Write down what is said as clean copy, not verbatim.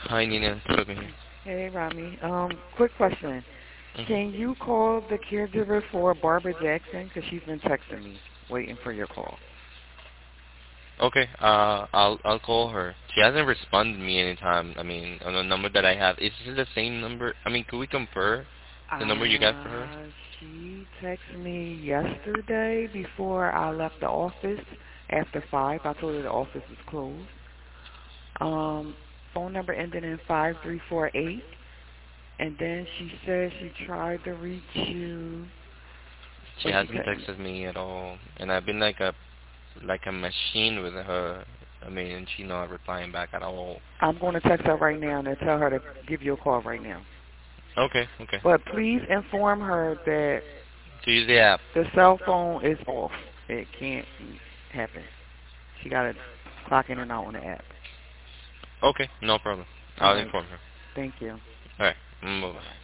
Hi, Nina. It's okay. Hey, Rami. Quick question. hmm Can you call the caregiver for Barbara Jackson? Because she's been texting me, waiting for your call. Okay. I'll call her. She hasn't responded to me anytime. I mean, on the number that I have, is it the same number? I mean, could we compare the number you got for her? Uh, she texted me yesterday before I left the office after 5. I told her the office was closed. Um, Phone number ended in 5348. And then she said she tried to reach you, She but she hasn't couldn't. texted me at all, and I've been like a machine with her. I mean, and she not replying back at all. I'm going to text her right now and tell her to give you a call right now. Okay. Okay. But please inform her that To use the app. the cell phone is off. It can't happen. She got to clock in and out on the app. Okay. No problem. All I'll right. inform her. Thank you. All right. Bye. Bye-bye.